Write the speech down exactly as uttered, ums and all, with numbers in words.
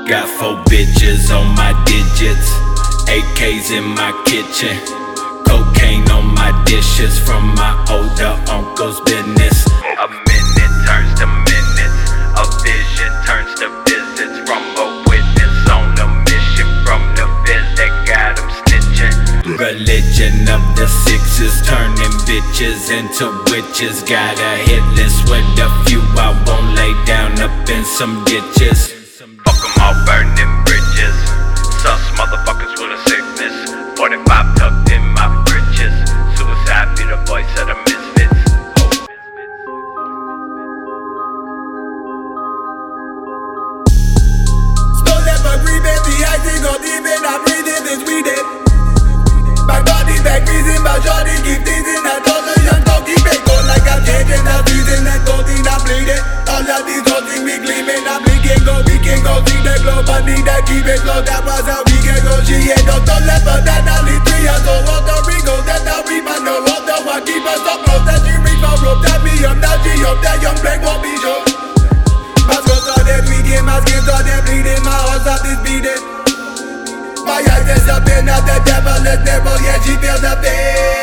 Got four bitches on my digits, A Ks in my kitchen, cocaine on my dishes from my older uncle's business. A minute turns to minutes, a vision turns to visits, from a witness on a mission from the feds that got them snitching. Religion of the sixes, turning bitches into witches. Got a hit list with a few I won't lay down up in some ditches. Fuck 'em all, burning bridges. Sus motherfuckers with a sickness. forty-five tucked in my britches. Suicide be the voice of the misfits. Stole that but breathe it. The icing go deep in. I breathe it, it's we did. My body back reason, my shorty keep teasing. I told the young dog keep it cold like I'm changing the season. That gold in I bleed it. All of these old things we gleaming. I'm blinking, go, we can go see the glow. But need to keep it slow, that was how we can go. She ain't no don't let but that only three years old. Walter Rigo, that now we man no water. What keep us up close, that she reach for rope. That me up, that she up, that young black won't be sure. My scars are dead, we get my skin are dead, bleeding. My heart's up is beating. My eyes is up in at the devil is devil, yeah, she feels the pain.